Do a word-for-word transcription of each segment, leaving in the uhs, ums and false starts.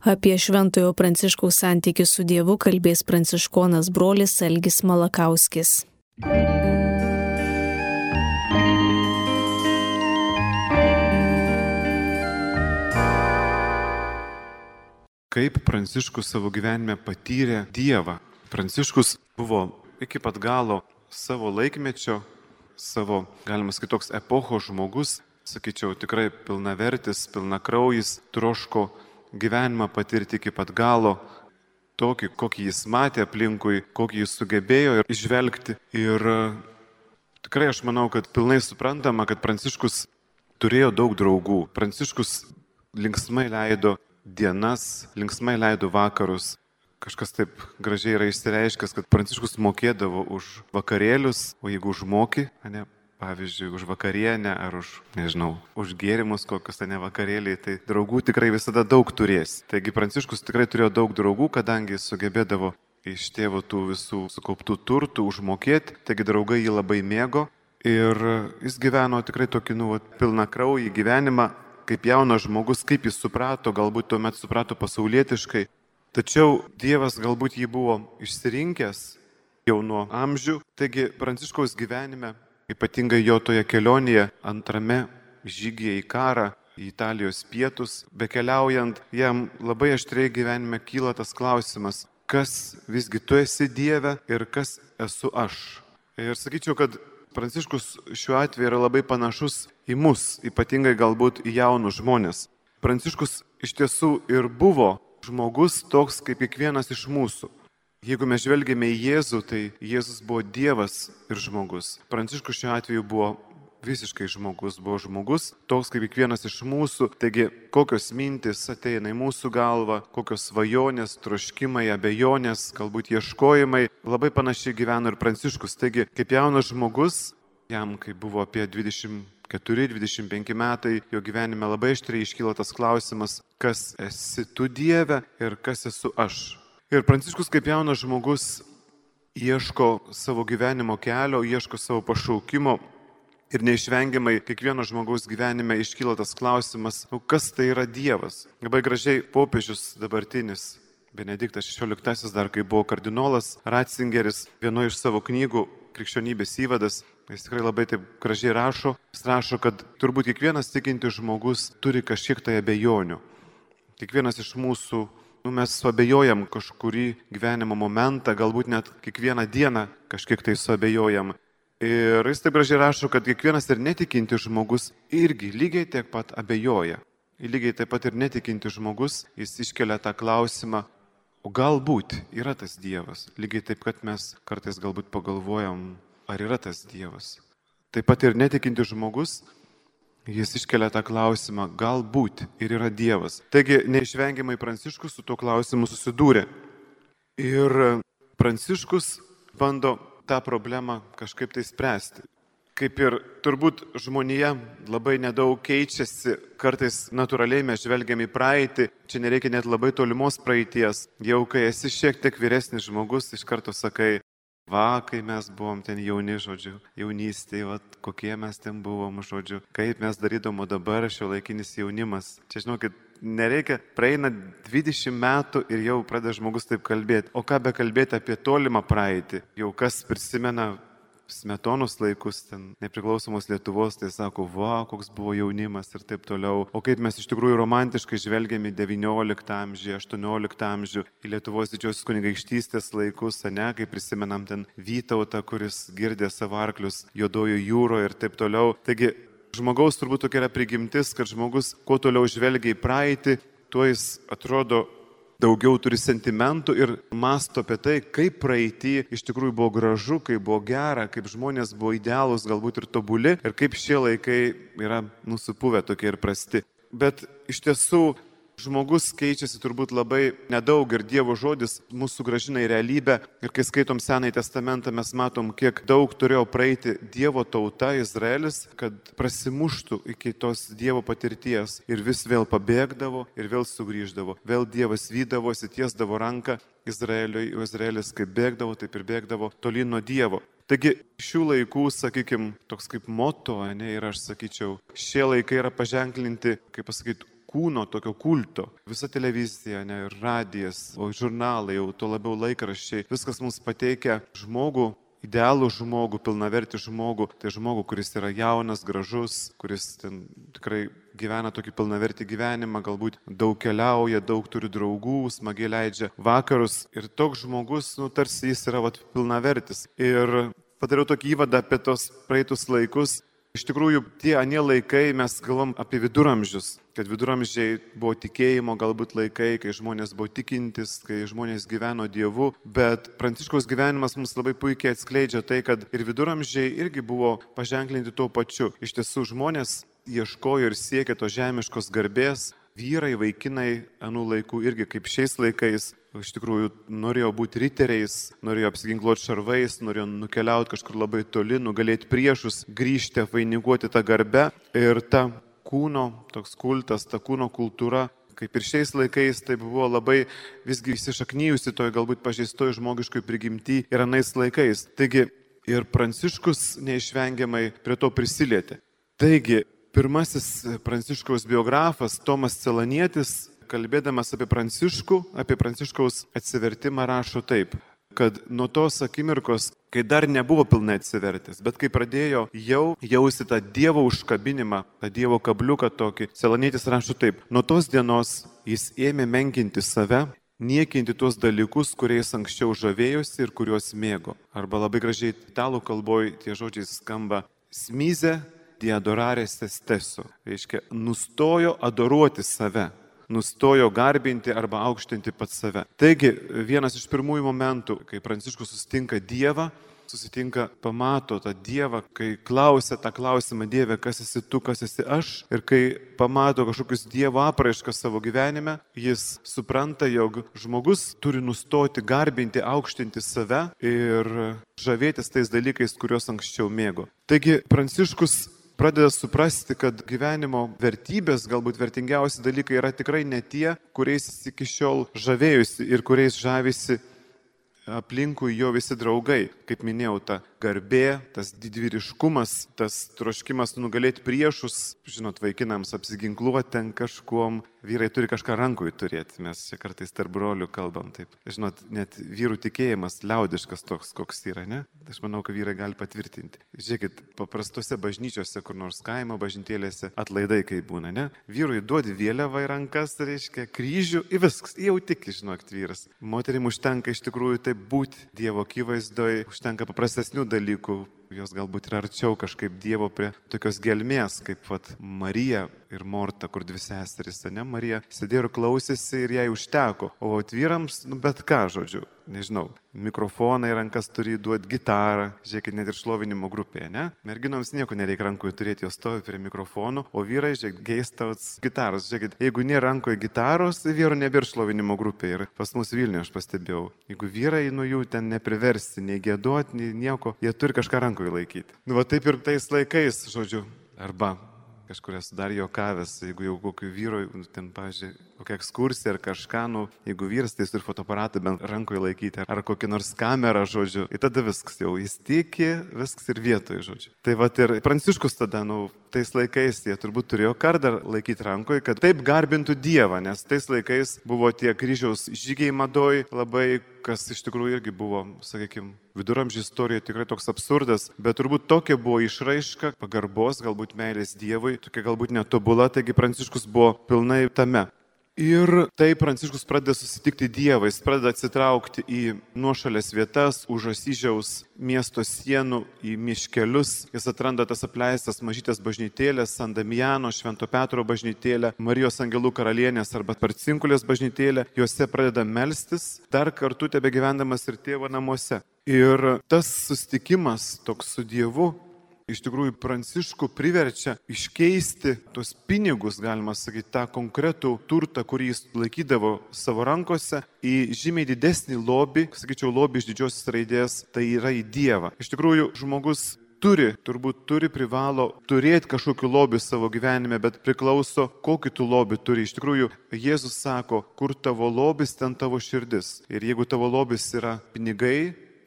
Apie Šventojo Pranciškaus santykį su Dievu kalbės pranciškonas brolis Algis Malakauskis. Kaip Pranciškus savo gyvenime patyrė Dievą. Pranciškus buvo iki pat galo savo laikmečio, savo, galima sakyti, toks epochos žmogus, sakyčiau, tikrai pilnavertis, pilnakraujis, troško gyvenimą patirti iki pat galo, tokį, kokį jis matė aplinkui, kokį jis sugebėjo ir išvelgti. Ir tikrai aš manau, kad pilnai suprantama, kad Pranciškus turėjo daug draugų. Pranciškus linksmai leido dienas, linksmai leido vakarus. Kažkas taip gražiai yra išsireiškęs, kad Pranciškus mokėdavo už vakarėlius, o jeigu užmoki, ne, pavyzdžiui, už vakarienę ar už, nežinau, už gėrimus kokius, tai ne vakarėliai, tai draugų tikrai visada daug turės. Taigi Pranciškus tikrai turėjo daug draugų, kadangi jis sugebėdavo iš tėvo tų visų sukauptų turtų užmokėti, taigi draugai jį labai mėgo ir jis gyveno tikrai tokį, nu, pilną kraują gyvenimą, kaip jaunas žmogus, kaip jis suprato, galbūt tuomet suprato pasaulietiškai. Tačiau Dievas galbūt jį buvo išsirinkęs jau nuo amžių, taigi Pranciškaus gyvenime, ypatingai jo toje kelionėje, antrame žygyje į karą, į Italijos pietus, bekeliaujant, jam labai aštriai gyvenime kyla tas klausimas, kas visgi tu esi Dieve ir kas esu aš. Ir sakyčiau, kad Pranciškus šiuo atveju yra labai panašus į mus, ypatingai galbūt į jaunus žmonės. Pranciškus iš tiesų ir buvo žmogus toks kaip kiekvienas iš mūsų. Jeigu mes žvelgiame į Jėzų, tai Jėzus buvo Dievas ir žmogus. Pranciškus šiuo atveju buvo visiškai žmogus, buvo žmogus toks kaip kiekvienas iš mūsų. Taigi, kokios mintis ateina į mūsų galvą, kokios svajonės, troškimai, abejonės, galbūt ieškojimai, labai panašiai gyveno ir Pranciškus. Taigi, kaip jaunas žmogus, jam, kai buvo apie dvidešimt keturi dvidešimt penki metai, jo gyvenime labai aštriai iškyla tas klausimas, kas esi tu Dieve ir kas esu aš. Ir Pranciškus kaip jaunas žmogus ieško savo gyvenimo kelio, ieško savo pašaukimo ir neišvengiamai kiekvieno žmogaus gyvenime iškyla tas klausimas, nu, kas tai yra Dievas. Labai gražiai popiežius dabartinis, Benediktas šešioliktasis, dar kai buvo kardinolas, Ratzingeris, vienoje iš savo knygų Krikščionybės įvadas, jis tikrai labai taip gražiai rašo, jis rašo, kad turbūt kiekvienas tikintis žmogus turi kažkiek tai abejonių. Kiekvienas iš mūsų, nu, mes suabejojam kažkurį gyvenimo momentą, galbūt net kiekvieną dieną kažkiek tai suabejojam. Ir jis taip gražiai rašo, kad kiekvienas ir netikintis žmogus irgi lygiai tiek pat abejoja. Lygiai taip pat ir netikintis žmogus, jis iškelia tą klausimą, o galbūt yra tas Dievas. Lygiai taip, kad mes kartais galbūt pagalvojam, ar yra tas Dievas. Taip pat ir netikintis žmogus, jis iškelia tą klausimą, galbūt ir yra Dievas. Taigi neišvengiamai Pranciškus su tuo klausimu susidūrė. Ir Pranciškus bando tą problemą kažkaip tai spręsti. Kaip ir turbūt žmonija labai nedaug keičiasi, kartais natūraliai mes žvelgiam į praeitį, čia nereikia net labai tolimos praeities. Jau kai esi šiek tiek vyresnis žmogus, iš karto sakai, va, kai mes buvom ten jauni, žodžiu, jaunystėje, va, kokie mes ten buvom, žodžiu, kaip mes darydavom dabar šiuolaikinis jaunimas. Čia žinokit, nereikia, praeina dvidešimt metų ir jau pradeda žmogus taip kalbėti. O ką be kalbėti apie tolimą praeitį? Jau kas prisimena Smetonos laikus, ten nepriklausomos Lietuvos, tai sako, va, koks buvo jaunimas ir taip toliau. O kaip mes iš tikrųjų romantiškai žvelgiam į devynioliktą amžių, aštuonioliktą amžių, į Lietuvos didžiosios kunigaikštystės laikus, ne, kai prisimenam ten Vytautą, kuris girdė savo arklius Juodojo jūroje ir taip toliau. Taigi, žmogaus turbūt tokia yra prigimtis, kad žmogus kuo toliau žvelgia į praeitį, tuo jis atrodo daugiau turi sentimentų ir mąsto apie tai, kaip praeitį iš tikrųjų buvo gražu, kaip buvo gera, kaip žmonės buvo idealūs, galbūt ir tobuli, ir kaip šie laikai yra nusipuvę tokie ir prasti. Bet iš tiesų žmogus keičiasi turbūt labai nedaug ir Dievo žodis mūsų sugrąžina į realybę. Ir kai skaitom Senąjį testamentą, mes matom, kiek daug turėjo praeiti Dievo tauta, Izraelis, kad prasimuštų iki tos Dievo patirties. Ir vis vėl pabėgdavo ir vėl sugrįždavo. Vėl Dievas vydavosi, tiesdavo ranką Izraeliui, o Izraelis kaip bėgdavo, taip ir bėgdavo tolyn nuo Dievo. Taigi šių laikų, sakykime, toks kaip moto, ne, ir aš sakyčiau, šie laikai yra paženklinti, kaip pasakyti, kūno tokio kulto. Visa televizija, ne, ir radijas, o žurnalai, jau tuo labiau laikraščiai, viskas mums pateikia žmogų, idealų žmogų, pilnavertį žmogų, tai žmogų, kuris yra jaunas, gražus, kuris ten tikrai gyvena tokį pilnavertį gyvenimą, galbūt daug keliauja, daug turi draugų, smagiai leidžia vakarus. Ir toks žmogus, nu, tarsi jis yra vat, pilnavertis. Ir padariau tokį įvadą apie tos praeitus laikus. Iš tikrųjų, tie anie laikai, mes galvom apie viduramžius, kad viduramžiai buvo tikėjimo galbūt laikai, kai žmonės buvo tikintis, kai žmonės gyveno Dievu, bet Pranciškaus gyvenimas mums labai puikiai atskleidžia tai, kad ir viduramžiai irgi buvo paženklinti tuo pačiu. Iš tiesų, žmonės ieškojo ir siekė to žemiškos garbės, vyrai, vaikinai anų laikų irgi kaip šiais laikais. Iš tikrųjų, norėjo būti riteriais, norėjo apsiginkluoti šarvais, norėjo nukeliauti kažkur labai toli, nugalėti priešus, grįžti, apvainikuoti tą garbę. Ir ta kūno, toks kultas, ta kūno kultūra, kaip ir šiais laikais, tai buvo labai visgi įsišaknyjusi toj galbūt pažeistoj žmogiškoj prigimty ir anais laikais. Taigi ir Pranciškus neišvengiamai prie to prisilietė. Taigi, pirmasis Pranciškaus biografas Tomas Celanietis, kalbėdamas apie Pranciškų, apie Pranciškaus atsivertimą, rašo taip, kad nuo tos akimirkos, kai dar nebuvo pilnai atsivertęs, bet kai pradėjo jau jausti tą Dievo užkabinimą, tą Dievo kabliuką tokį, Celanietis rašo taip, nuo tos dienos jis ėmė menkinti save, niekinti tuos dalykus, kuriais anksčiau žavėjosi ir kuriuos mėgo. Arba labai gražiai italų kalboje tie žodžiai skamba smize di adorare se stesso, reiškia, nustojo adoruoti save. Nustojo garbinti arba aukštinti pats save. Taigi, vienas iš pirmųjų momentų, kai Pranciškus susitinka Dievą, susitinka, pamato tą Dievą, kai klausia tą klausimą Dieve, kas esi tu, kas esi aš, ir kai pamato kažkokius Dievo apraiškas savo gyvenime, jis supranta, jog žmogus turi nustoti garbinti, aukštinti save ir žavėtis tais dalykais, kuriuos anksčiau mėgo. Taigi, Pranciškus pradeda suprasti, kad gyvenimo vertybės, galbūt vertingiausi dalykai yra tikrai ne tie, kuriais jis iki šiol žavėjusi ir kuriais žavisi aplinkui jo visi draugai. Kaip minėjau, ta garbė, tas didvyriškumas, tas troškimas nugalėti priešus, žinot, vaikinams apsiginkluoti ten kažkuom, vyrai turi kažką rankoje turėti, mes čia kartais tarp brolių kalbam taip. Žinot, net vyrų tikėjimas liaudiškas toks, koks yra, ne? Aš manau, kad vyrai gali patvirtinti. Žiūrėkit, paprastose bažnyčiose, kur nors kaimo bažnytėlėse, atlaidai kaip būna, ne? Vyrui duodi vėliavą į rankas, reiškia, kryžių, į viskas, jau tik, žinok, vyras. Moterim užtenka iš tikrųjų taip būti Dievo akivaizdoj, užtenka paprastesnių dalykų, jos galbūt yra arčiau kažkaip Dievo prie tokios gelmės, kaip vat, Marija ir Morta, kur dvi seserys, ne? Marija sėdėjo ir klausėsi ir jai užteko, o vyrams, nu, bet ką, žodžiu, nežinau, mikrofoną į rankas turi duoti, gitarą, žiūrėkit, net ir šlovinimo grupėje, ne? Merginoms nieko nereikia rankoje turėti, jos stovi prie mikrofonų, o vyrai, žiūrėkit, geistauts gitaros, žiūrėkit, jeigu nėra rankoje gitaros, vyrų nebėra šlovinimo grupėje ir pas mus Vilniuje aš pastebėjau, jeigu vyrai nuo jų ten nepriversti, nei gėduoti, nei nieko, jie turi kažką rankoje laikyti. Nu, va taip ir tais laikais, žodžiu, arba kažkur esu dar juokavęs, jeigu jau kokiu vyru, ten, pavyzdžiui, kokią ekskursiją ar kažką, nu, jeigu vyras, tai jis turi fotoaparatą bent rankoje laikyti, ar kokį nors kamerą, žodžiu, ir tada viskas jau, jis tiki, viskas ir vietoje, žodžiu. Tai va ir Pranciškus tada, nu, tais laikais jie turbūt turėjo kardą laikyti rankoje, kad taip garbintų Dievą, nes tais laikais buvo tie kryžiaus žygiai madoj labai, kas iš tikrųjų irgi buvo, sakykime, viduramžių istorijoje tikrai toks absurdas, bet turbūt tokia buvo išraiška pagarbos, galbūt meilės Dievui, tokia galbūt netobula, taigi Pranciškus buvo pilnai tame. Ir tai Pranciškus pradeda susitikti Dievą, jis pradeda atsitraukti į nuošalės vietas, už Asyžiaus miesto sienų, į miškelius. Jis atranda tas apleistas mažytės bažnytėlės, San Damiano, Švento Petro bažnytėlė, Marijos Angelų karalienės arba Parcinkulės bažnytėlė. Juose pradeda melstis, dar kartu tebegyvendamas ir tėvo namuose. Ir tas susitikimas toks su Dievu iš tikrųjų Pranciškų priverčia iškeisti tos pinigus, galima sakyti, tą konkretų turtą, kurį jis laikydavo savo rankose, į žymiai didesnį lobį, sakyčiau, lobį iš didžiosios raidės, tai yra į Dievą. Iš tikrųjų, žmogus turi, turbūt turi, privalo turėti kažkokį lobį savo gyvenime, bet priklauso, kokį tu lobį turi. Iš tikrųjų, Jėzus sako, kur tavo lobis, ten tavo širdis. Ir jeigu tavo lobis yra pinigai,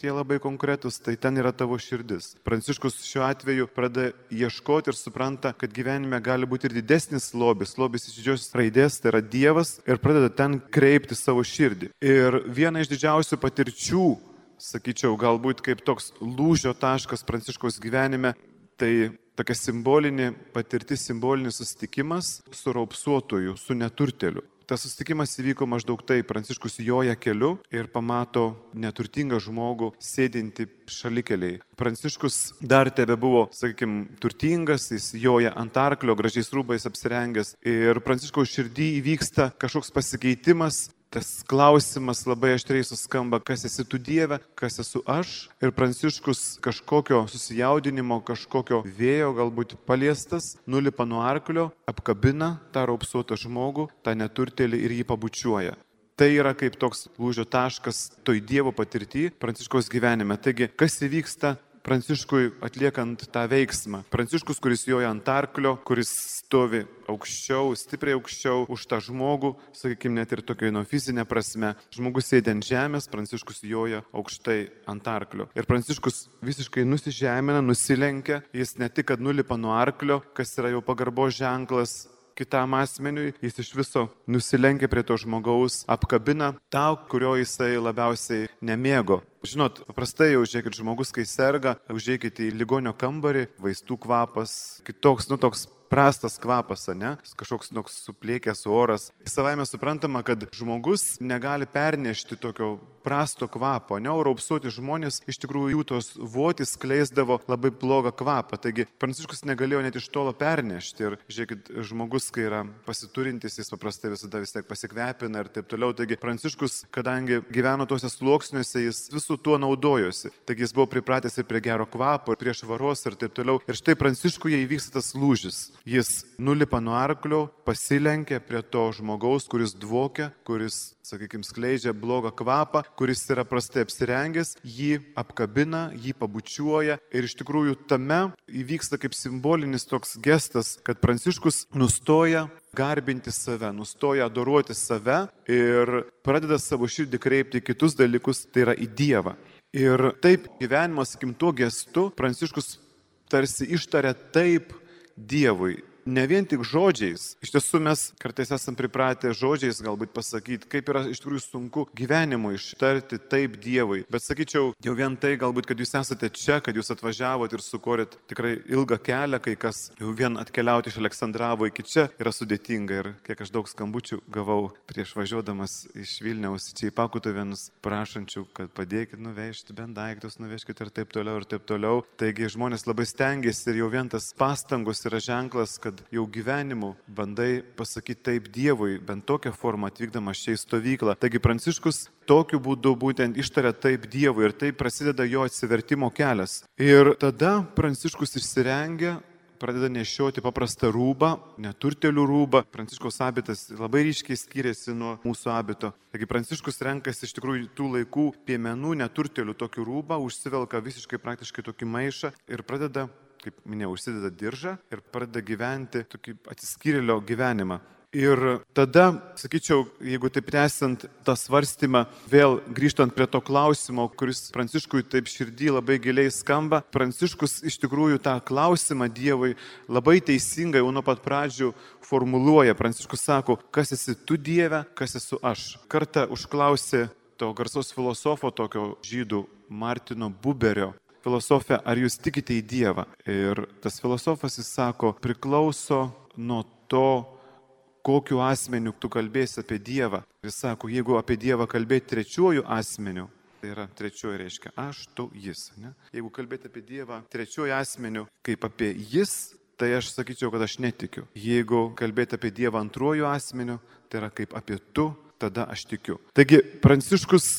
tokie labai konkretūs, tai ten yra tavo širdis. Pranciškus šiuo atveju pradeda ieškoti ir supranta, kad gyvenime gali būti ir didesnis lobis, lobis iš didžiosios raidės, tai yra Dievas, ir pradeda ten kreipti savo širdį. Ir viena iš didžiausių patirčių, sakyčiau, galbūt kaip toks lūžio taškas Pranciškaus gyvenime, tai tokia simbolinė patirtis, simbolinis susitikimas su raupsuotoju, su neturteliu. Tas susitikimas įvyko maždaug taip, Pranciškus joja keliu ir pamato neturtingą žmogų sėdinti šalikeliai. Pranciškus dar tebe buvo, sakykime, turtingas, jis joja ant arklio, gražiais rūbais apsirengęs ir Pranciškaus širdį įvyksta kažkoks pasikeitimas. Tas klausimas labai aštriai suskamba, kas esi tu Dieve, kas esu aš. Ir Pranciškus kažkokio susijaudinimo, kažkokio vėjo galbūt paliestas, nulipa nuo arklio, apkabina tą raupsuotą žmogų, tą neturtėlį ir jį pabučiuoja. Tai yra kaip toks lūžio taškas toj Dievo patirty Pranciškaus gyvenime. Taigi, kas įvyksta Pranciškui atliekant tą veiksmą? Pranciškus, kuris joja ant arklio, kuris stovi aukščiau, stipriai aukščiau už tą žmogų, sakykime, net ir tokio nuo fizinė prasme. Žmogus sėdi ant žemės, Pranciškus joja aukštai ant arklio. Ir Pranciškus visiškai nusižemina, nusilenkia, jis ne tik, kad nulipa nuo arklio, kas yra jau pagarbos ženklas kitam asmeniui, jis iš viso nusilenkia prie to žmogaus, apkabina tą, kurio jisai labiausiai nemėgo. Žinot, paprastai jau žiūrėkit, žmogus, kai serga, užeikite į ligonio kambarį, vaistų kvapas, kitoks, nu toks prastas kvapas, ne? Kažkoks toks suplėkęs oras. Savaime suprantama, kad žmogus negali pernešti tokio prasto kvapo, ne? O raupsuoti žmonės iš tikrųjų jų tos votis skleisdavo labai blogą kvapą. Taigi Pranciškus negalėjo net iš tolo pernešti. Ir žiūrėkit, žmogus, kai yra pasiturintis, jis paprastai visada vis tiek pasikvepina ir taip toliau. Taigi Pranciškus, kadangi gyveno tuose sluoksniuose, jis visų tuo naudojosi. Taigi jis buvo pripratęs ir prie gero kvapo, ir prie švaros ir taip toliau. Ir štai Pranciškuje įvyksta tas lūžis. Jis nulipa nuo arklio, pasilenkia prie to žmogaus, kuris dvokia, kuris, sakykime, skleidžia blogą kvapą, kuris yra prastai apsirengęs, jį apkabina, jį pabučiuoja ir iš tikrųjų tame įvyksta kaip simbolinis toks gestas, kad Pranciškus nustoja garbinti save, nustoja adoruoti save ir pradeda savo širdį kreipti į kitus dalykus, tai yra į Dievą. Ir taip gyvenimas, sakykim, tuo gestu Pranciškus tarsi ištaria taip Dievui. Ne vien tik žodžiais. Iš tiesų mes kartais esam pripratę žodžiais galbūt pasakyti, kaip yra iš tikrųjų sunku gyvenimui ištarti taip Dievui. Bet sakyčiau, jau vien tai galbūt, kad jūs esate čia, kad jūs atvažiavot ir sukorėt tikrai ilgą kelią, kai kas jau vien atkeliauti iš Aleksandravo iki čia yra sudėtinga. Ir kiek aš daug skambučių gavau prieš važiuodamas iš Vilniaus čia į Pakutuvėnus, prašančių, kad padėkit nuvežti bent daiktus, nuvežkit ir taip toliau ir taip toliau. Taigi žmonės labai stengiasi ir jau vien tas pastangos yra ženklas, kad jau gyvenimu bandai pasakyti taip Dievui, bent tokią formą atvykdamas čia į stovyklą. Taigi Pranciškus tokiu būdu būtent ištaria taip Dievui ir taip prasideda jo atsivertimo kelias. Ir tada Pranciškus išsirengia, pradeda nešioti paprastą rūbą, neturtelių rūbą. Pranciškaus abitas labai ryškiai skiriasi nuo mūsų abito. Taigi Pranciškus renkasi iš tikrųjų tų laikų piemenų neturtelių tokį rūbą, užsivelka visiškai praktiškai tokį maišą ir pradeda, kaip minėjau, užsideda diržą ir pradeda gyventi tokį atsiskyrėlio gyvenimą. Ir tada, sakyčiau, jeigu taip tęsiant tą svarstymą, vėl grįžtant prie to klausimo, kuris Pranciškui taip širdį labai giliai skamba, Pranciškus iš tikrųjų tą klausimą Dievui labai teisingai jau nuo pat pradžių formuluoja. Pranciškus sako, kas esi tu Dieve, kas esu aš. Kartą užklausė to garsaus filosofo, tokio žydų Martino Buberio, filosofė, ar jūs tikite į Dievą? Ir tas filosofas, jis sako, priklauso nuo to, kokiu asmeniu tu kalbėsi apie Dievą. Jis sako, jeigu apie Dievą kalbėti trečiuoju asmeniu, tai yra trečioji reiškia aš, tu, jis. Ne? Jeigu kalbėti apie Dievą trečiuoju asmeniu kaip apie jis, tai aš sakyčiau, kad aš netikiu. Jeigu kalbėti apie Dievą antruoju asmeniu, tai yra kaip apie tu, tada aš tikiu. Taigi Pranciškus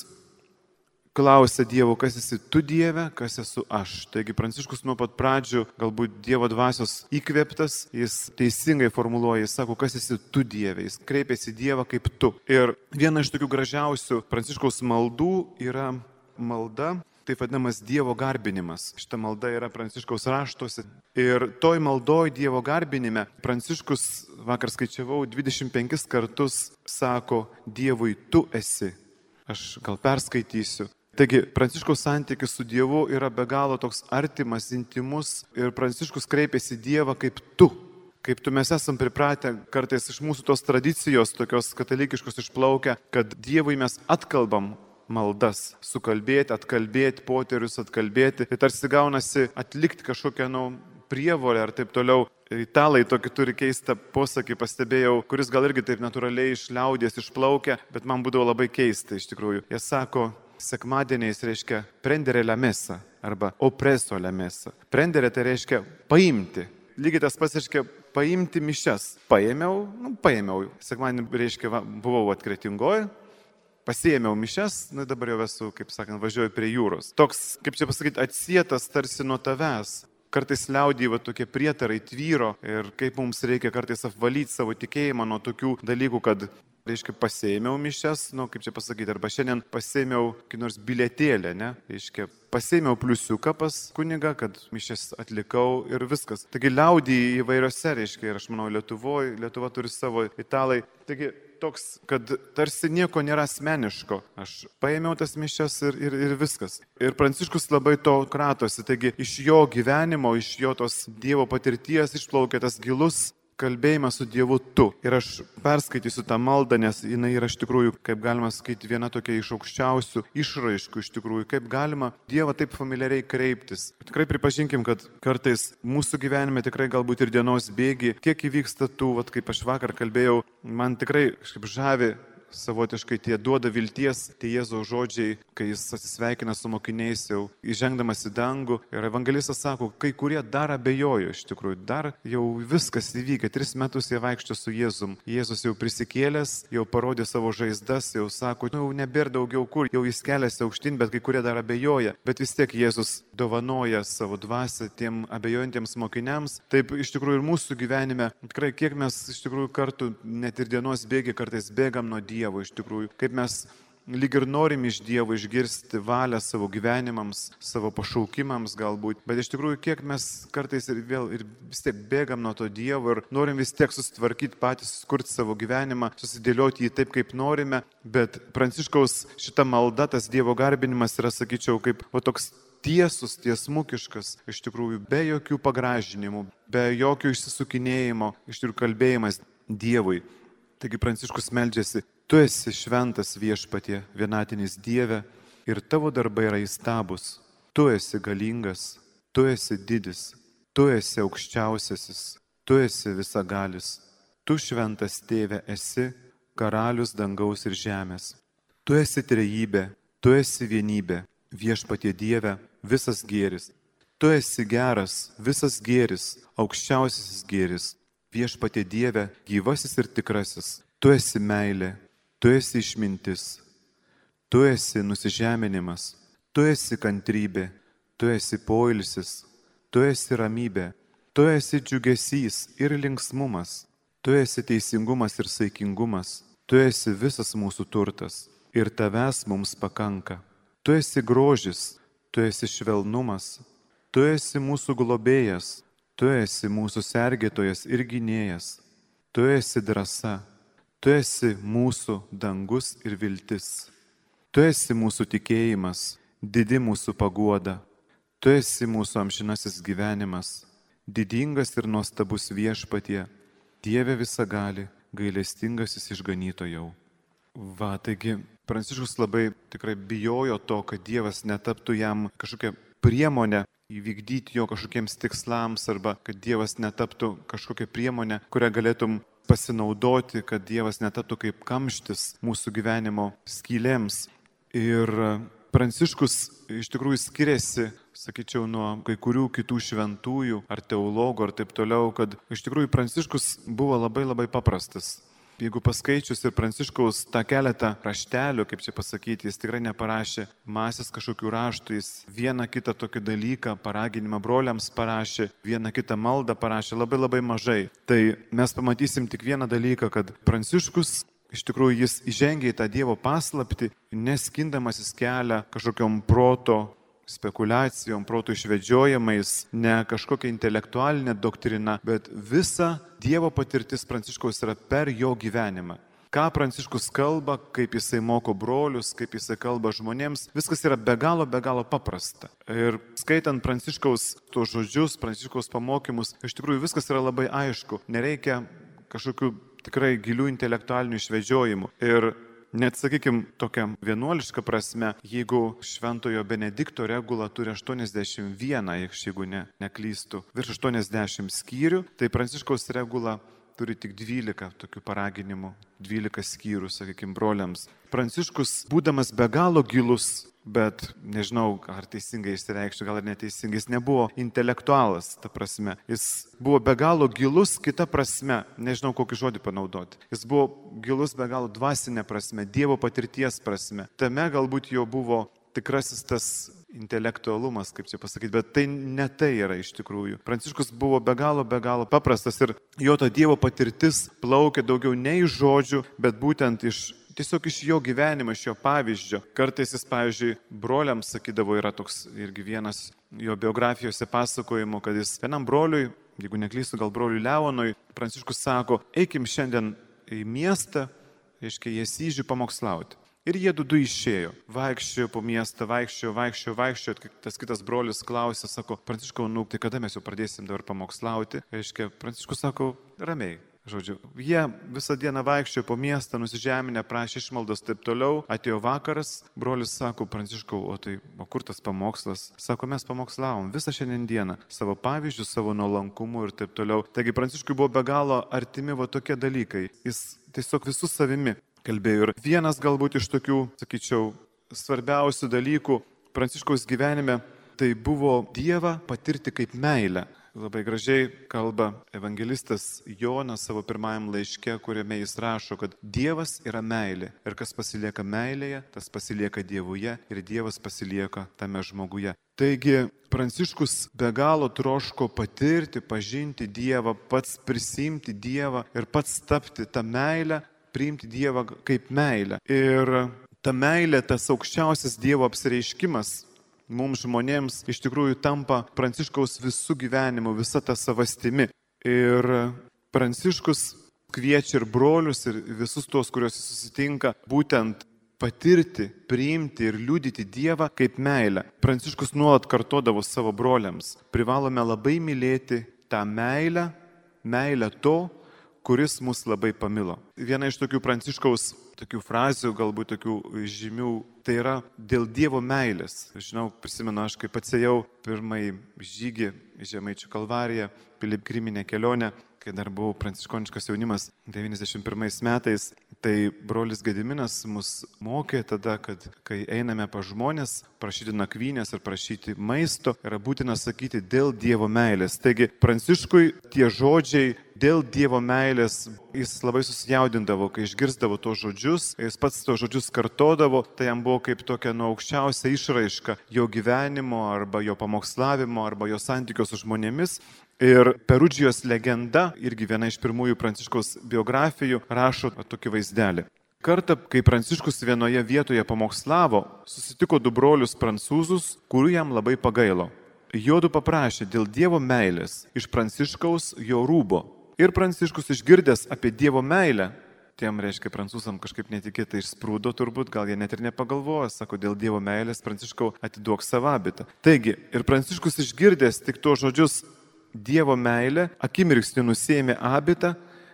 klausia Dievo, kas esi tu Dieve, kas esu aš. Taigi Pranciškus nuo pat pradžių, galbūt Dievo dvasios įkvėptas, jis teisingai formuluoja, jis sako, kas esi tu Dieve, jis kreipiasi į Dievą kaip tu. Ir viena iš tokių gražiausių Pranciškaus maldų yra malda, taip vadinamas Dievo garbinimas. Šita malda yra Pranciškaus raštuose. Ir toj maldoj Dievo garbinime Pranciškus, vakar skaičiavau, dvidešimt penkis kartus sako Dievui tu esi. Aš gal perskaitysiu. Taigi, Pranciškaus santykis su Dievu yra be galo toks artimas, intimus ir Pranciškus kreipiasi Dievą kaip tu. Kaip tu mes esam pripratę kartais iš mūsų tos tradicijos, tokios katalikiškos išplaukia, kad Dievui mes atkalbam maldas, sukalbėti, atkalbėti, poterius atkalbėti. Tai tarsi gaunasi atlikti kažkokią nu, prievolę ar taip toliau. Italai tokį turi keistą posakį, pastebėjau, kuris gal irgi taip natūraliai iš liaudies išplaukia, bet man būdavo labai keista iš tikrųjų. Jie sako, sekmadieniais reiškia prendere la mesa arba opreso la mesa. Prendere tai reiškia paimti. Lygiai tas pats reiškia paimti mišias. Paėmiau, nu, paėmiau. Sekmadienį reiškia, va, buvau atkretingoje, pasiėmiau mišias, nu dabar jau esu, kaip sakant, važiuoju prie jūros. Toks, kaip čia pasakyti, atsietas tarsi nuo tavęs. Kartais liaudyje va, tokie prietarai tvyro ir kaip mums reikia kartais apvalyti savo tikėjimą nuo tokių dalykų, kad, reiškia, pasiėmiau mišias, nu, kaip čia pasakyti, arba šiandien pasiėmiau kokį nors bilietėlę, ne, reiškia, pasiėmiau pliusiuką pas kunigą, kad mišias atlikau ir viskas. Taigi liaudyje įvairiose, reiškia, ir aš manau, Lietuvoje, Lietuva turi savo, italai. Taigi toks, kad tarsi nieko nėra asmeniško. Aš paėmiau tas mišias ir, ir, ir viskas. Ir Pranciškus labai to kratosi. Taigi iš jo gyvenimo, iš jo tos Dievo patirties išplaukia tas gilus kalbėjimas su Dievu tu. Ir aš perskaitysiu tą maldą, nes jinai yra iš tikrųjų, kaip galima sakyti, viena tokia iš aukščiausių išraiškų iš tikrųjų, kaip galima Dievą taip familiariai kreiptis. Tikrai pripažinkim, kad kartais mūsų gyvenime tikrai galbūt ir dienos bėgi, tiek įvyksta tų, vat, kaip aš vakar kalbėjau, man tikrai kažkaip žavi savotiškai tie duoda vilties, tie Jėzaus žodžiai, kai jis atsisveikina su mokiniais jau įžengdamas į dangų. Ir evangelistas sako, kai kurie dar abejojo iš tikrųjų, dar jau viskas įvykę, tris metus jie vaikšto su Jėzum. Jėzus jau prisikėlęs, jau parodė savo žaizdas, jau sako, nu, jau nebėra daugiau kur, jau jis keliasi aukštyn, bet kai kurie dar abejoja. Bet vis tiek Jėzus dovanoja savo dvasią tiem abejojantiems mokiniams. Taip iš tikrųjų ir mūsų gyvenime, tikrai kiek mes iš tikrųjų kartų, net ir dienos bėgi, kartais bėgam nuo Dievo iš tikrųjų, kaip mes lyg ir norim iš Dievo išgirsti valią savo gyvenimams, savo pašaukimams galbūt, bet iš tikrųjų kiek mes kartais ir vėl ir vis tiek bėgam nuo to Dievo ir norim vis tiek susitvarkyti patys, sukurti savo gyvenimą, susidėlioti jį taip, kaip norime, bet Pranciškaus šita malda, tas Dievo garbinimas yra, sakyčiau, kaip o toks tiesus, tiesmukiškas, iš tikrųjų, be jokių pagražinimų, be jokio išsisukinėjimo, iš tikrųjų kalbėjimas Dievui. Taigi Pranciškus meldžiasi, tu esi šventas viešpatie, vienatinis Dieve, ir tavo darbai yra įstabus. Tu esi galingas, tu esi didis, tu esi aukščiausiasis, tu esi visagalis. Tu šventas Tėve esi, karalius dangaus ir žemės. Tu esi trejybė, tu esi vienybė, viešpatie Dieve, visas gėris. Tu esi geras, visas gėris, aukščiausiasis gėris. Viešpatie Dieve, gyvasis ir tikrasis, tu esi meilė, tu esi išmintis, tu esi nusižeminimas, tu esi kantrybė, tu esi poilsis, tu esi ramybė, tu esi džiugesys ir linksmumas, tu esi teisingumas ir saikingumas, tu esi visas mūsų turtas ir tavęs mums pakanka. Tu esi grožis, tu esi švelnumas, tu esi mūsų globėjas, tu esi mūsų sergėtojas ir gynėjas, tu esi drąsa, tu esi mūsų dangus ir viltis, tu esi mūsų tikėjimas, didi mūsų paguoda, tu esi mūsų amžinasis gyvenimas, didingas ir nuostabus viešpatie, Dieve visagali, gailestingasis išganytojau. Va, taigi Pranciškus labai tikrai bijojo to, kad Dievas netaptų jam kažkokią priemonę įvykdyti jo kažkokiems tikslams arba kad Dievas netaptų kažkokią priemonę, kurią galėtum pasinaudoti, kad Dievas netaptų kaip kamštis mūsų gyvenimo skylėms. Ir Pranciškus iš tikrųjų skiriasi, sakyčiau, nuo kai kurių kitų šventųjų ar teologų ar taip toliau, kad iš tikrųjų Pranciškus buvo labai labai paprastas. Jeigu paskaičius ir Pranciškaus tą keletą raštelių, kaip čia pasakyti, jis tikrai neparašė masės kažkokių raštų, jis vieną kitą tokį dalyką, paraginimą broliams parašė, vieną kitą maldą parašė, labai labai mažai. Tai mes pamatysim tik vieną dalyką, kad Pranciškus iš tikrųjų jis įžengė į tą Dievo paslaptį, neskindamasis kelią kažkokiom proto spekulacijom, protų išvedžiojimais, ne kažkokia intelektualinė doktrina, bet visa Dievo patirtis Pranciškaus yra per jo gyvenimą. Ką Pranciškus kalba, kaip jisai moko brolius, kaip jisai kalba žmonėms, viskas yra be galo, be galo paprasta. Ir skaitant Pranciškaus tos žodžius, Pranciškaus pamokymus, iš tikrųjų viskas yra labai aišku. Nereikia kažkokių tikrai gilių intelektualinių išvedžiojimų. Ir net, sakykime, tokia vienuoliška prasme, jeigu Šventojo Benedikto regula turi aštuoniasdešimt vieną, jeigu ne, neklystų, virš aštuoniasdešimt skyrių, tai Pranciškaus regula turi tik dvylika tokių paraginimų, dvylika skyrių, sakykime, broliams. Pranciškus, būdamas be galo gilus, bet nežinau, ar teisingai išsireikščiau, gal ir neteisingai, jis nebuvo intelektualas, ta prasme. Jis buvo be galo gilus, kita prasme, nežinau, kokį žodį panaudoti. Jis buvo gilus be galo dvasinė prasme, Dievo patirties prasme. Tame galbūt jo buvo tikrasis tas intelektualumas, kaip čia pasakyti, bet tai ne tai yra iš tikrųjų. Pranciškus buvo be galo, be galo paprastas ir jo ta Dievo patirtis plaukė daugiau ne iš žodžių, bet būtent iš, tiesiog iš jo gyvenimo, iš jo pavyzdžio. Kartais jis, pavyzdžiui, broliams sakydavo, yra toks irgi vienas jo biografijose pasakojimų, kad jis vienam broliui, jeigu neklystu, gal broliui Leonui, Pranciškus sako, eikim šiandien į miestą, reiškia, Jesyžių pamokslauti. Ir jie du du išėjo, vaikščiojo po miestą, vaikščiojo, vaikščiojo, vaikščiojo, tas kitas brolis klausė, sako, Pranciškau, nu, tai kada mes jau pradėsim dabar pamokslauti? Reiškia, Pranciškus sako, ramiai, žodžiu. Jie visą dieną vaikščiojo po miestą, nusižeminę, prašė išmaldos, taip toliau, atėjo vakaras, brolis sako, Pranciškau, o tai, o kur tas pamokslas? Sako, mes pamokslavom visą šiandien dieną, savo pavyzdžių, savo nuolankumu ir taip toliau. Taigi Pranciškui buvo be galo artimi va tokie dalykai, jis tiesiog visų savimi kalbėjo. Ir vienas galbūt iš tokių, sakyčiau, svarbiausių dalykų Pranciškaus gyvenime, tai buvo Dievą patirti kaip meilę. Labai gražiai kalba evangelistas Jonas savo pirmajam laiške, kuriame jis rašo, kad Dievas yra meilė. Ir kas pasilieka meilėje, tas pasilieka Dievuje ir Dievas pasilieka tame žmoguje. Taigi Pranciškus be galo troško patirti, pažinti Dievą, pats prisimti Dievą ir pats tapti tą meilę, priimti Dievą kaip meilę. Ir ta meilė, tas aukščiausias Dievo apsireiškimas mums žmonėms iš tikrųjų tampa Pranciškaus visų gyvenimu, visa ta savastimi. Ir Pranciškus kviečia ir brolius, ir visus tos, kuriuos susitinka, būtent patirti, priimti ir liudyti Dievą kaip meilę. Pranciškus nuolat kartodavo savo broliams, privalome labai mylėti tą meilę, meilę to, kuris mus labai pamilo. Viena iš tokių Pranciškaus tokių frazių, galbūt tokių žymių, tai yra dėl Dievo meilės. Žinau, prisimenu, aš kaip pats ėjau pirmąjį žygį į Žemaičių Kalvariją, piligriminę kelionę, kai dar buvau pranciškoniškas jaunimas devyniasdešimt pirmais metais, tai brolis Gediminas mus mokė tada, kad kai einame pas žmonės, prašyti nakvynės ir prašyti maisto, yra būtina sakyti dėl Dievo meilės. Taigi Pranciškui tie žodžiai dėl Dievo meilės, jis labai susijaudindavo, kai išgirsdavo tos žodžius, jis pats tos žodžius kartodavo, tai jam buvo kaip tokia nuo aukščiausia išraiška jo gyvenimo arba jo pamokslavimo arba jo santykio su žmonėmis. Ir Perudžijos legenda, irgi viena iš pirmųjų Pranciškaus biografijų, rašo tokį vaizdelį. Kartą, kai Pranciškus vienoje vietoje pamokslavo, susitiko du brolius prancūzus, kurių jam labai pagailo. Jodu paprašė dėl Dievo meilės iš Pranciškaus jo rūbo. Ir Pranciškus išgirdęs apie Dievo meilę, tiem, reiškia, prancūzam kažkaip netikėtai išsprūdo turbūt, gal jie net ir nepagalvojo, sako, dėl Dievo meilės, Pranciškau, atiduok savo abitą. Taigi, ir Pranciškus išgirdęs tik to žodžius Dievo meilė, akimirksniu nusiėmė abitą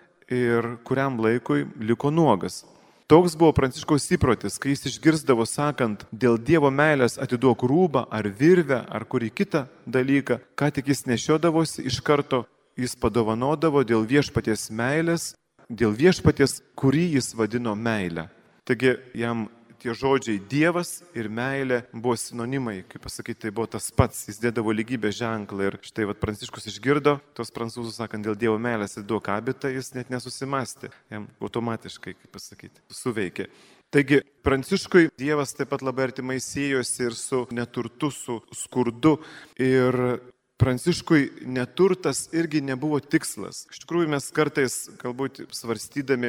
ir kuriam laikui liko nuogas. Toks buvo Pranciškaus įprotis, kai jis išgirsdavo sakant, dėl Dievo meilės atiduok rūbą ar virvę ar kurį kitą dalyką, ką tik jis nešiodavosi, iš karto jis padovanodavo dėl viešpaties meilės, dėl viešpaties, kurį jis vadino meilę. Taigi jam tie žodžiai Dievas ir meilė buvo sinonimai, kaip pasakyti, tai buvo tas pats, jis dėdavo lygybės ženklą ir štai vat Pranciškus išgirdo tos prancūzus sakant dėl Dievo meilės ir duok abitą, jis net nesusimastė, jam automatiškai, kaip pasakyti, suveikė. Taigi Pranciškui Dievas taip pat labai artimai siejosi ir su neturtu, su skurdu ir Pranciškui neturtas irgi nebuvo tikslas. Iš tikrųjų mes kartais, galbūt svarstydami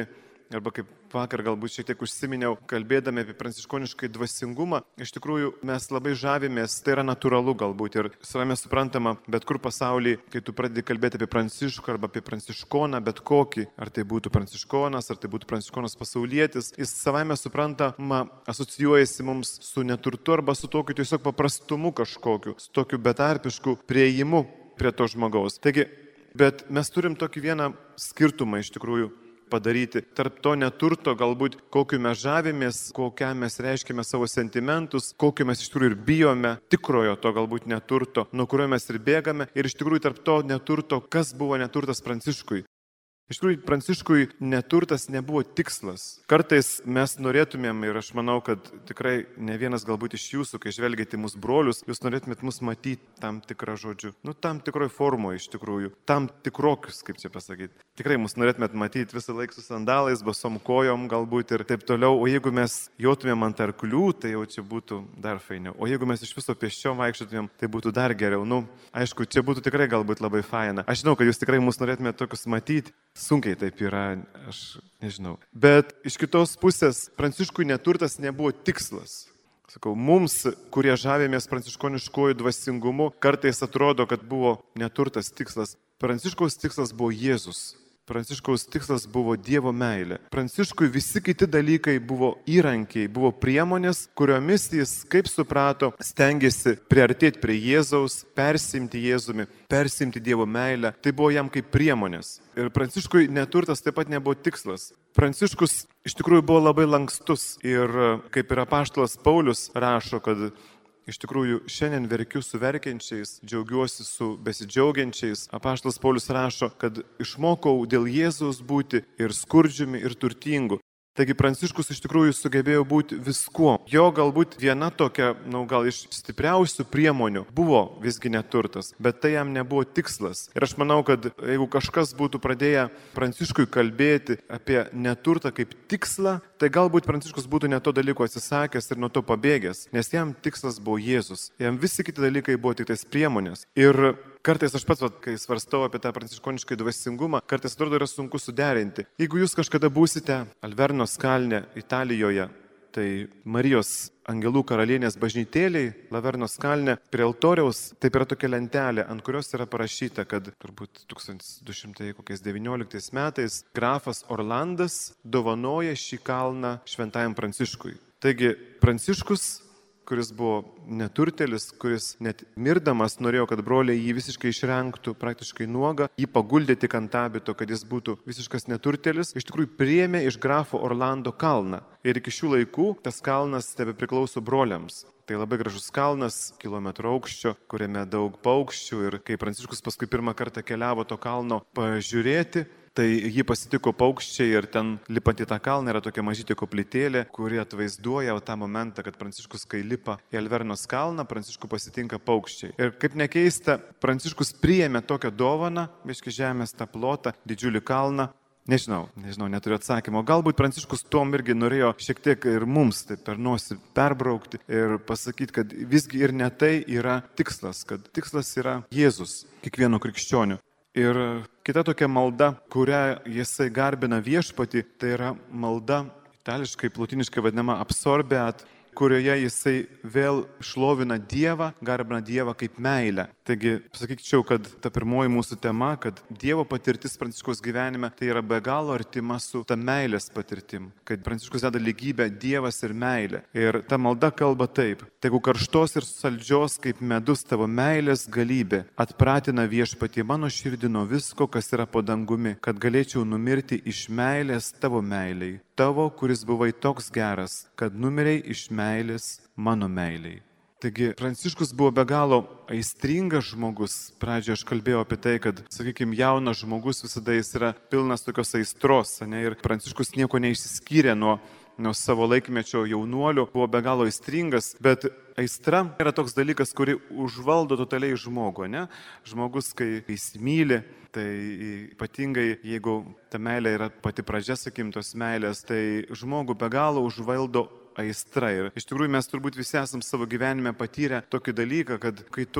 arba kaip vakar galbūt šiek tiek užsiminiau, kalbėdami apie pranciškoniškai dvasingumą, iš tikrųjų mes labai žavimės, tai yra natūralu galbūt ir savame suprantama, bet kur pasaulyje, kai tu pradedi kalbėti apie prancišką arba apie pranciškoną, bet kokį, ar tai būtų pranciškonas, ar tai būtų pranciškonas pasaulietis, jis savame suprantama asocijuojasi mums su neturtu arba su tokiu tiesiog paprastumu kažkokiu, su tokiu betarpišku prieimu prie to žmogaus. Taigi, bet mes turim tokį vieną skirtumą iš tikrųjų padaryti. Tarp to neturto galbūt, kokiu mes žavimės, kokią mes reiškime savo sentimentus, kokiu mes iš tikrųjų ir bijome, tikrojo to galbūt neturto, nuo kurio mes ir bėgame. Ir iš tikrųjų tarp to neturto, kas buvo neturtas Pranciškui. Iš tikrųjų, Pranciškui neturtas nebuvo tikslas. Kartais mes norėtumėm, ir aš manau, kad tikrai ne vienas galbūt iš jūsų, kai žvelgiate į mūsų brolius, jūs norėtumėt mus matyti tam tikrą žodžiu. Nu, tam tikroj formoje iš tikrųjų. Tam tikrokius, kaip čia pasakyti. Tikrai mus norėtumėt matyti visą laiką su sandalais, basom kojom galbūt ir taip toliau. O jeigu mes jotumėm ant arklių, tai jau čia būtų dar fainiau. O jeigu mes iš viso pėsčiom vaikščiotumėm, tai būtų dar geriau. Nu, aišku, čia būtų tikrai galbūt labai faina. Aš žinau, kad jūs tikrai mus norėtumėt tokius matyti. Sunkiai taip yra, aš nežinau. Bet iš kitos pusės, Pranciškui neturtas nebuvo tikslas. Sakau, mums, kurie žavėmės pranciškoniškuoju dvasingumu, kartais atrodo, kad buvo neturtas tikslas. Pranciškaus tikslas buvo Jėzus. Pranciškaus tikslas buvo Dievo meilė. Pranciškui visi kiti dalykai buvo įrankiai, buvo priemonės, kuriomis jis, kaip suprato, stengiasi priartėti prie Jėzaus, persimti Jėzumi, persimti Dievo meilę. Tai buvo jam kaip priemonės. Ir Pranciškui neturtas taip pat nebuvo tikslas. Pranciškus iš tikrųjų buvo labai lankstus ir kaip ir apaštalas Paulius rašo, kad iš tikrųjų, šiandien verkiu su verkiančiais, džiaugiuosi su besidžiaugiančiais. Apaštalas Paulius rašo, kad išmokau dėl Jėzaus būti ir skurdžiumi, ir turtingu. Taigi Pranciškus iš tikrųjų sugebėjo būti viskuo. Jo galbūt viena tokia, na, gal iš stipriausių priemonių buvo visgi neturtas, bet tai jam nebuvo tikslas. Ir aš manau, kad jeigu kažkas būtų pradėję Pranciškui kalbėti apie neturtą kaip tikslą, tai galbūt Pranciškus būtų ne to dalyko atsisakęs ir nuo to pabėgęs, nes jam tikslas buvo Jėzus. Jam visi kiti dalykai buvo tik tais priemonės. Ir kartais aš pats, vat, kai svarstau apie tą pranciškonišką dvasingumą, kartais atrodo yra sunku suderinti. Jeigu jūs kažkada būsite Alvernos kalne Italijoje, tai Marijos Angelų karalienės bažnytėliai, Lavernos kalne, prie altoriaus, taip yra tokia lentelė, ant kurios yra parašyta, kad turbūt tūkstantis du šimtai devynioliktais metais grafas Orlandas dovanoja šį kalną šventajam Pranciškui. Taigi Pranciškus, kuris buvo neturtelis, kuris net mirdamas norėjo, kad broliai jį visiškai išrengtų, praktiškai nuogą, jį paguldė tik ant abito, kad jis būtų visiškas neturtelis, iš tikrųjų priėmė iš grafo Orlando kalną. Ir iki šių laikų tas kalnas tebe priklauso broliams. Tai labai gražus kalnas, kilometro aukščio, kuriame daug paukščių. Ir kai Pranciškus paskui pirmą kartą keliavo to kalno pažiūrėti, tai jį pasitiko paukščiai ir ten lipant į tą kalną yra tokia mažytė koplytėlė, kuri atvaizduoja tą momentą, kad Pranciškus, kai lipa į Alvernos kalną, Pranciškų pasitinka paukščiai. Ir kaip nekeista, Pranciškus priėmė tokią dovaną, biškį žemės tą plotą, didžiulį kalną. Nežinau, nežinau, neturiu atsakymo. Galbūt Pranciškus tom irgi norėjo šiek tiek ir mums tai per nosį perbraukti ir pasakyti, kad visgi ir ne tai yra tikslas, kad tikslas yra Jėzus, kiekvieno krikščionių. Ir kita tokia malda, kurią jisai garbina viešpatį, tai yra malda, itališkai, lotiniškai vadinama absorbeat, kurioje jisai vėl šlovina Dievą, garbina Dievą kaip meilę. Taigi, pasakyčiau, kad ta pirmoji mūsų tema, kad Dievo patirtis Pranciškaus gyvenime, tai yra be galo artima su ta meilės patirtim, kad Pranciškus deda lygybę Dievas ir meilė. Ir ta malda kalba taip: tegu karštos ir saldžios kaip medus tavo meilės galybė atpratina viešpatie mano širdį nuo visko, kas yra po dangumi, kad galėčiau numirti iš meilės tavo meiliai, tavo, kuris buvai toks geras, kad numiriai iš meilės mano meiliai. Taigi, Pranciškus buvo be galo aistringas žmogus. Pradžioje aš kalbėjau apie tai, kad, sakykime, jaunas žmogus visada jis yra pilnas tokios aistros, ne? Ir Pranciškus nieko neišsiskyrė nuo, nuo savo laikmečio jaunuolių, buvo be galo aistringas, bet aistra yra toks dalykas, kuri užvaldo totaliai žmogų, ne? Žmogus, kai įsimyli, tai ypatingai, jeigu ta meilė yra pati pradžia, sakykim, tos meilės, tai žmogų be galo užvaldo aistra. Ir iš tikrųjų mes turbūt visi esam savo gyvenime patyrę tokį dalyką, kad kai tu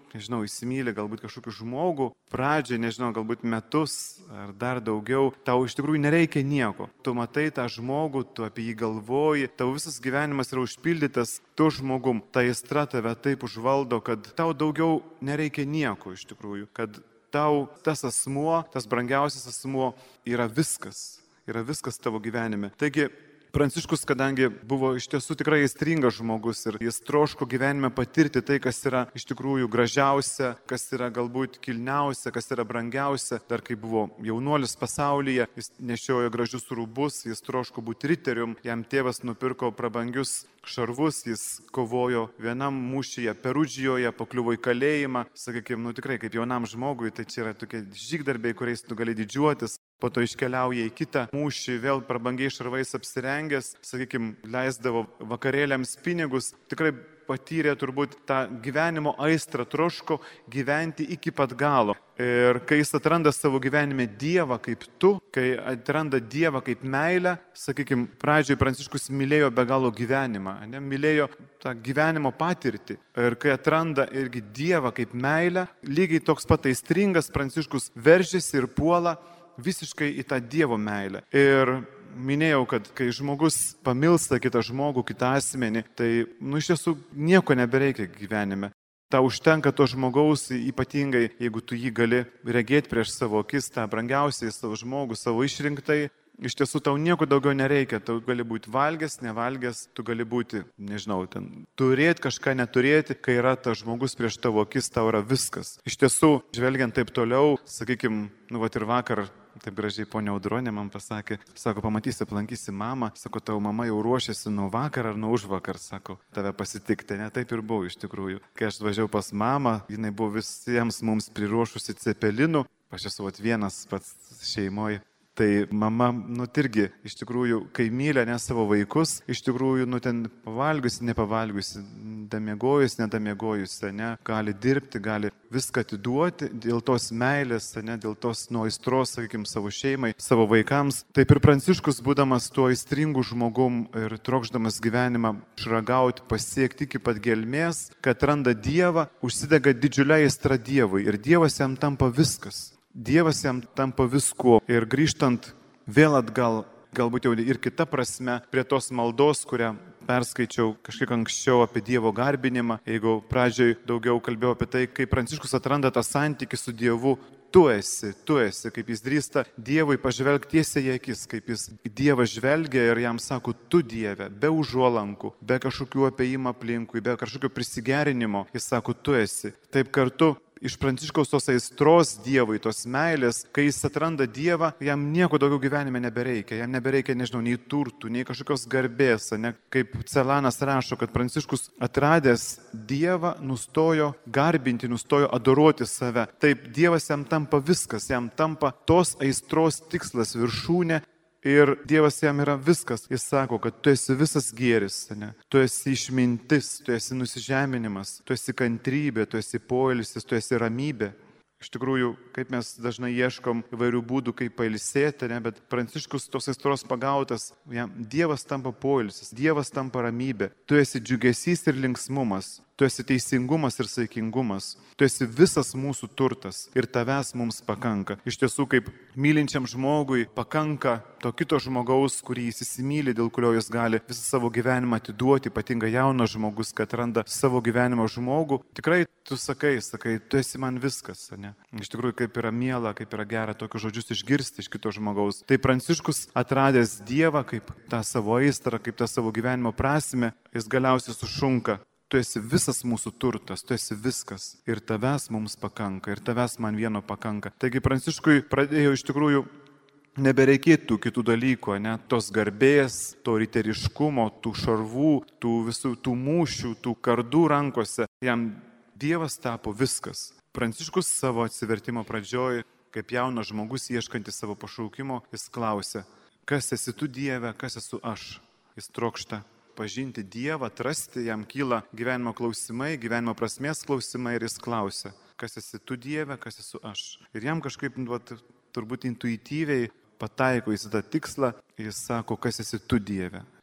nežinau, įsimylė galbūt kažkokį žmogų, pradžiai, nežinau, galbūt metus ar dar daugiau, tau iš tikrųjų nereikia nieko. Tu matai tą žmogų, tu apie jį galvoji, tau visas gyvenimas yra užpildytas tuo žmogum. Ta aistra tave taip užvaldo, kad tau daugiau nereikia nieko iš tikrųjų, kad tau tas asmuo, tas brangiausias asmuo yra viskas, yra viskas tavo gyvenime. Taigi, Pranciškus, kadangi buvo iš tiesų tikrai aistringas žmogus ir jis troško gyvenime patirti tai, kas yra iš tikrųjų gražiausia, kas yra galbūt kilniausia, kas yra brangiausia. Dar kai buvo jaunuolis pasaulyje, jis nešiojo gražius rūbus, jis troško būti riterium, jam tėvas nupirko prabangius šarvus, jis kovojo vienam mūšyje Perudžijoje, pakliuvo į kalėjimą. Sakykime, nu tikrai kaip jaunam žmogui, tai čia yra tokie žygdarbiai, kuriais tu gali didžiuotis. Po to iškeliauja į kitą mūšį, vėl prabangiai šarvais apsirengęs, sakykime, leisdavo vakarėliams pinigus. Tikrai patyrė turbūt tą gyvenimo aistrą, troško gyventi iki pat galo. Ir kai jis atranda savo gyvenime Dievą kaip tu, kai atranda Dievą kaip meilę, sakykime, pradžioj Pranciškus mylėjo be galo gyvenimą, ne? Mylėjo tą gyvenimo patirtį. Ir kai atranda irgi Dievą kaip meilę, lygiai toks pat aistringas Pranciškus veržiasi ir puola visiškai į tą Dievo meilę. Ir minėjau, kad kai žmogus pamilsta kitą žmogų, kitą asmenį, tai, nu, iš tiesų nieko nebereikia gyvenime. Tau užtenka to žmogaus, ypatingai, jeigu tu jį gali regėti prieš savo akis, tą brangiausiai savo žmogų, savo išrinktai. Iš tiesų tau nieko daugiau nereikia, tu gali būti valgęs, nevalgęs, tu gali būti, nežinau, ten, turėti kažką, neturėti, kai yra tas žmogus prieš tavo akis, tau yra viskas. Iš tiesų, žvelgiant taip toliau, sakykime, nu, vat ir vakar, taip gražiai ponia Audronė man pasakė, sako, pamatysi, aplankysi mamą, sako, tavo mama jau ruošiasi nuo vakar ar nuo užvakar, sako, tave pasitikti, ne, taip ir buvo iš tikrųjų. Kai aš važiavau pas mamą, jinai buvo visiems mums priruošusi cepelinų, aš esu vat vienas pats šeimoje. Tai mama, nu, irgi, iš tikrųjų, kai mylia ne savo vaikus, iš tikrųjų, nu, ten pavalgiusi, nepavalgiusi, damiegojusi, nedamiegojusi, ne, gali dirbti, gali viską atiduoti dėl tos meilės, ne, dėl tos nuo aistros, sakykime, savo šeimai, savo vaikams. Taip ir Pranciškus, būdamas tuo aistringu žmogum ir trokšdamas gyvenimą šragauti, pasiekti iki pat gelmės, kad randa Dievą, užsidega didžiulė aistra Dievui ir Dievas jam tampa viskas. Dievas jam tampa viskuo ir grįžtant vėl atgal, galbūt jau ir kita prasme, prie tos maldos, kurią perskaičiau kažkiek anksčiau apie Dievo garbinimą, jeigu pradžioj daugiau kalbėjau apie tai, kaip Pranciškus atranda tą santykį su Dievu, tu esi, tu esi, kaip jis drįsta Dievui pažvelgti tiesiai į akis, kaip jis Dievą žvelgia ir jam sako, tu Dieve, be užuolankų, be kažkokių apėjimų aplinkui, be kažkokio prisigerinimo, jis sako, tu esi. Taip kartu iš Pranciškaus tos aistros Dievui, tos meilės, kai jis atranda Dievą, jam nieko daugiau gyvenime nebereikia. Jam nebereikia, nežinau, nei turtų, nei kažkokios garbės. Ne? Kaip Celanas rašo, kad Pranciškus atradęs Dievą nustojo garbinti, nustojo adoruoti save. Taip, Dievas jam tampa viskas, jam tampa tos aistros tikslas, viršūnė. Ir Dievas jam yra viskas. Jis sako, kad tu esi visas gėris, ne? Tu esi išmintis, tu esi nusižeminimas, tu esi kantrybė, tu esi poilsis, tu esi ramybė. Iš tikrųjų, kaip mes dažnai ieškom įvairių būdų, kaip pailsėti, ne? Bet Pranciškus tos aistros pagautas, jam Dievas tampa poilsis, Dievas tampa ramybė. Tu esi džiugesys ir linksmumas. Tu esi teisingumas ir saikingumas. Tu esi visas mūsų turtas ir tavęs mums pakanka. Iš tiesų, kaip mylinčiam žmogui pakanka to kito žmogaus, kurį jis įsimyli, dėl kurio jis gali visą savo gyvenimą atiduoti, ypatingai jaunas žmogus, kad randa savo gyvenimo žmogų. Tikrai tu sakai, sakai, tu esi man viskas, ne? Iš tikrųjų, kaip yra miela, kaip yra gera tokius žodžius išgirsti iš kito žmogaus. Tai Pranciškus atradęs Dievą kaip tą savo aistrą, kaip tą savo gyvenimo prasmę, jis galiausiai sušunka. Tu esi visas mūsų turtas, tu esi viskas ir tavęs mums pakanka ir tavęs man vieno pakanka. Taigi Pranciškui pradėjo iš tikrųjų nebereikėtų kitų dalykų, ne, tos garbės, to riteriškumo, tų šarvų, tų visų tų mūšių, tų kardų rankose. Jam Dievas tapo viskas. Pranciškus savo atsivertimo pradžioj, kaip jaunas žmogus ieškantis savo pašaukimo, jis klausė, kas esi tu Dieve, kas esu aš. Jis trokšta pažinti Dievą, atrasti, jam kyla gyvenimo klausimai, gyvenimo prasmės klausimai ir jis klausia, kas esi tu Dieve, kas esu aš. Ir jam kažkaip, vat, turbūt intuityviai pataiko į tą tikslą, jis sako, kas esi tu Dieve.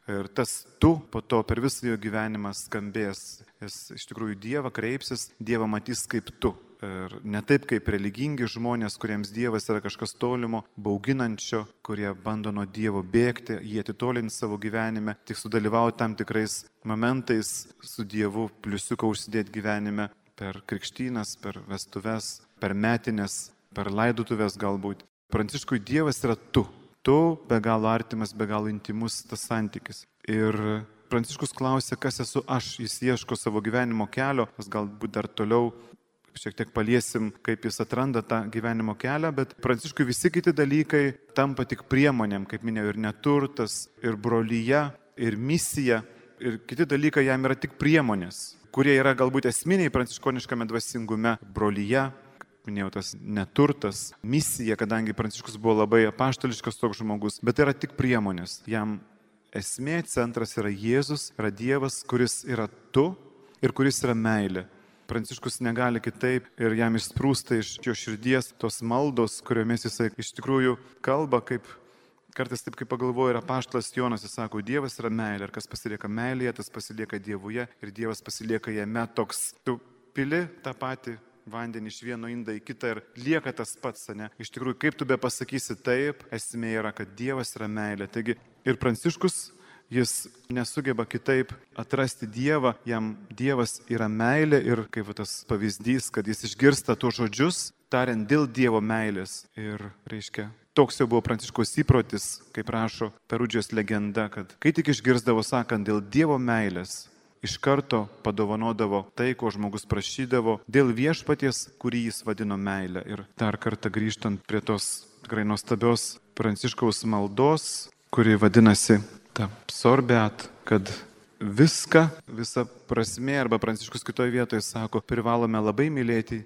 Ir tas tu po to per visą jo gyvenimą skambės. Jis iš tikrųjų Dievą kreipsis, Dievą matys kaip tu. Ir ne taip kaip religingi žmonės, kuriems Dievas yra kažkas tolimo, bauginančio, kurie bando nuo Dievo bėgti, jie atitolinti savo gyvenime, tik sudalyvauti tam tikrais momentais su Dievu, pliusiuką užsidėti gyvenime per krikštynas, per vestuves, per metinės, per laidotuvės galbūt. Pranciškui Dievas yra tu. Tu be galo artimas, be galo intimus tas santykis. Ir Pranciškus klausia, kas esu aš, jis ieško savo gyvenimo kelio, mes galbūt dar toliau šiek tiek paliesim, kaip jis atranda tą gyvenimo kelią, bet Pranciškui visi kiti dalykai tampa tik priemonėm, kaip minėjau, ir neturtas, ir brolyje, ir misija, ir kiti dalykai jam yra tik priemonės, kurie yra galbūt esminiai pranciškoniškame dvasingume, brolyje, minėjau, tas neturtas, misija, kadangi Pranciškus buvo labai apaštališkas toks žmogus, bet tai yra tik priemonės. Jam esmė, centras yra Jėzus, yra Dievas, kuris yra tu ir kuris yra meilė. Pranciškus negali kitaip ir jam išsprūsta iš jo širdies tos maldos, kuriomis jisai iš tikrųjų kalba, kaip kartais taip kaip pagalvoja ir apaštalas Jonas, jis sako, Dievas yra meilė ir kas pasilieka meilėje, tas pasilieka Dievuje ir Dievas pasilieka jame toks. Tu pili tą patį vandenį iš vieno indo į kitą ir lieka tas pats, ne? Iš tikrųjų, kaip tu be pasakysi taip, esmė yra, kad Dievas yra meilė. Taigi ir Pranciškus, jis nesugeba kitaip atrasti Dievą, jam Dievas yra meilė ir kaip tas pavyzdys, kad jis išgirsta tuos žodžius, tariant dėl Dievo meilės. Ir, reiškia, toks jau buvo Pranciškaus įprotis, kaip rašo Perudžijos legenda, kad kai tik išgirsdavo sakant dėl Dievo meilės, iš karto padovanodavo tai, ko žmogus prašydavo, dėl viešpaties, kurį jis vadino meilę. Ir dar kartą grįžtant prie tos tikrai nuostabios Pranciškaus maldos, kuri vadinasi ta psorbeat, kad viską, visa prasmė, arba Pranciškus kitoje vietoje sako, privalome labai mylėti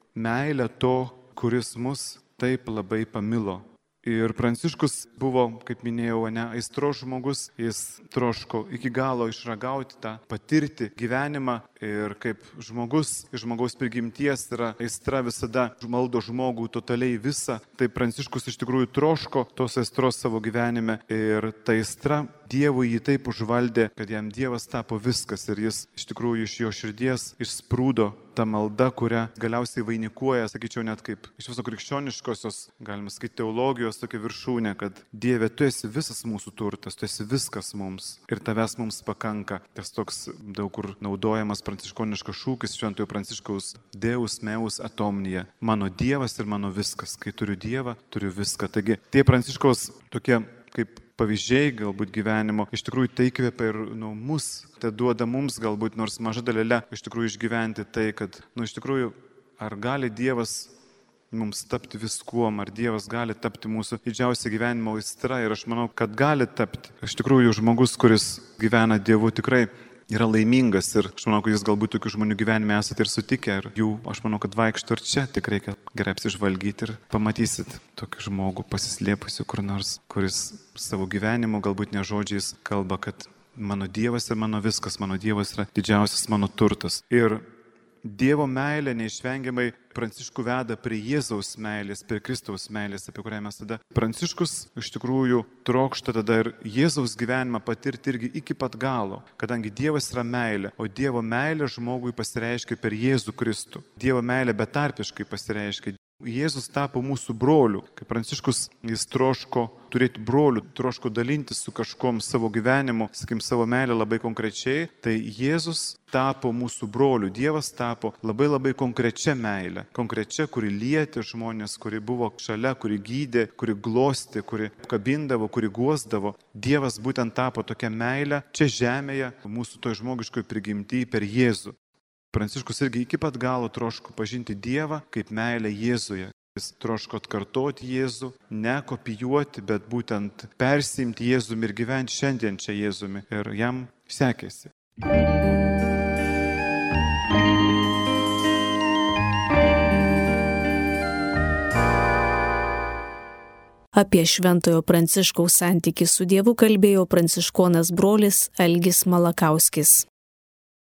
meilę to, kuris mus taip labai pamilo. Ir Pranciškus buvo, kaip minėjau, ne aistros žmogus, jis troško iki galo išragauti tą, patirti gyvenimą ir kaip žmogus, iš žmogaus prigimties yra aistra visada maldo žmogų totaliai visą. Tai Pranciškus iš tikrųjų troško tos aistros savo gyvenime ir ta aistra Dievui jį taip užvaldė, kad jam Dievas tapo viskas ir jis iš tikrųjų iš jo širdies išsprūdo ta malda, kurią galiausiai vainikuoja, sakyčiau, net kaip iš viso krikščioniškosios, galima sakyti, teologijos tokia viršūnė, kad Dieve, tu esi visas mūsų turtas, tu esi viskas mums ir tavęs mums pakanka. Tas toks daug kur naudojamas pranciškoniškas šūkis Šventojo Pranciškaus Deus meus atomnija. Mano Dievas ir mano viskas. Kai turiu Dievą, turiu viską. Taigi tie Pranciškaus tokie kaip pavyzdžiai galbūt gyvenimo iš tikrųjų tai įkvepia ir nu, mus, tai duoda mums galbūt nors maža dalelė iš tikrųjų išgyventi tai, kad nu, iš tikrųjų ar gali Dievas mums tapti viskuom, ar Dievas gali tapti mūsų didžiausia gyvenimo aistra ir aš manau, kad gali tapti. Iš tikrųjų žmogus, kuris gyvena Dievu, tikrai yra laimingas ir aš manau, kad jūs galbūt tokių žmonių gyvenime esate ir sutikę ir jų, aš manau, kad vaikšto ir čia, tik reikia gerai apsižvalgyti ir pamatysit tokį žmogų pasislėpusių kur nors, kuris savo gyvenimu galbūt ne žodžiais kalba, kad mano Dievas ir mano viskas, mano Dievas yra didžiausias mano turtas. Ir Dievo meilė neišvengiamai Pranciškų veda prie Jėzaus meilės, prie Kristaus meilės, apie kurią mes tada. Pranciškus iš tikrųjų trokšta tada ir Jėzaus gyvenimą patirti irgi iki pat galo, kadangi Dievas yra meilė, o Dievo meilė žmogui pasireiškia per Jėzų Kristų. Dievo meilė betarpiškai pasireiškia. Jėzus tapo mūsų broliu, kai Pranciškus jis troško turėti brolių, troško dalintis su kažkom savo gyvenimu, sakim, savo meilę labai konkrečiai, tai Jėzus tapo mūsų broliu, Dievas tapo labai labai konkrečia meilė, konkrečia, kuri lietė žmonės, kuri buvo šalia, kuri gydė, kuri glostė, kuri kabindavo, kuri guosdavo. Dievas būtent tapo tokia meilė čia žemėje, mūsų toj žmogiškoj prigimtyje per Jėzų. Pranciškus irgi iki pat galo troško pažinti Dievą kaip meilę Jėzuje. Jis troško atkartoti Jėzų, ne kopijuoti, bet būtent persiimti Jėzumi ir gyventi šiandien čia Jėzumi. Ir jam sekėsi. Apie Šventojo Pranciškaus santykį su Dievu kalbėjo pranciškonas brolis Algis Malakauskis.